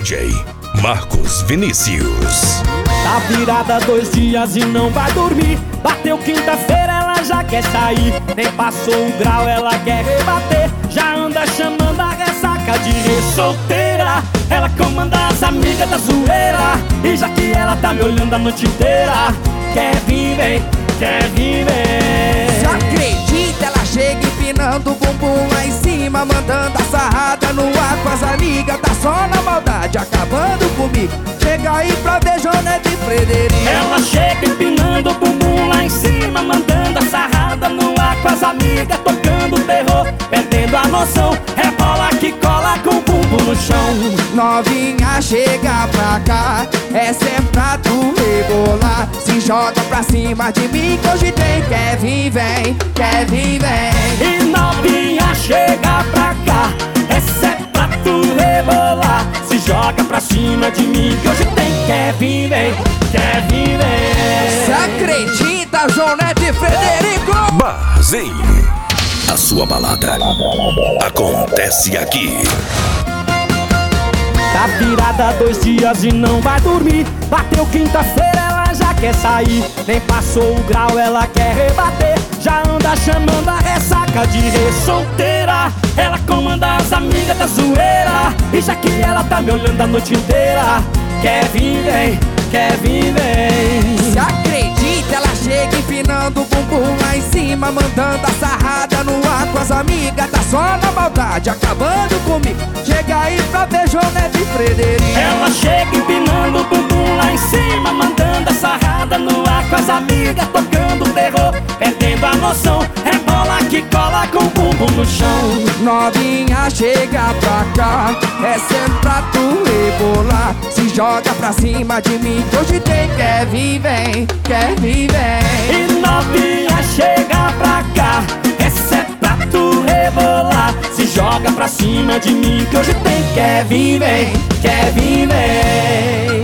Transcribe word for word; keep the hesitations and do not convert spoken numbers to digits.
D J Marcos Vinícius. Tá virada dois dias e não vai dormir. Bateu quinta-feira, ela já quer sair. Nem passou um grau, ela quer rebater. Já anda chamando a ressaca de re-solteira. Ela comanda as amigas da zoeira. E já que ela tá me olhando a noite inteira, quer vir, vem, quer vir, vem. Se acredita, ela chega empinando o bumbum lá em cima, mandando a sarrada no ar com as amigas. Tá só na maldade, acabando comigo. Chega aí pra ver Jonete e Frederico. Ela chega empinando o bumbum lá em cima, mandando a sarrada no ar com as amigas, tocando terror, perdendo a noção. Rebola que cola com o bumbum no chão. Novinha, chega pra cá, essa é pra tu rebolar. Se joga pra cima de mim que hoje tem. Quer vir, vem, quer vir, vem. E novinha, chega pra cá, essa é pra tu rebolar. Se joga pra cima de mim que hoje tem. Quer vir, vem, quer vir, vem. Se acredita, Jonete e Frederico. Barzin, a sua balada acontece aqui. Tá virada dois dias e não vai dormir. Bateu quinta-feira, ela já quer sair. Nem passou o grau, ela quer rebater. Já anda chamando a ressaca de re-solteira. Ela comanda as amigas da zoeira. E já que ela tá me olhando a noite inteira, quer vir, vem, quer vir, vem. Se acredita, ela chega empinando o bumbum lá em cima, mandando a sarrada no ar com as amigas. Tá só na maldade, acabando comigo. Chega aí pra ver Jonete e Frederico. Ela chega empinando o bumbum lá em cima, mandando a sarrada no ar com as amigas, tocando terror, perdendo a noção. Rebola que cola com o bumbum no chão. Novinha, chega pra cá, essa é pra tu rebolar. Se joga pra cima de mim que hoje tem. Quer vir, vem, quer vir, vem. E novinha, chega pra cá, essa é pra tu rebolar. Se joga pra cima de mim que hoje tem. Quer vir, vem, quer vir, vem.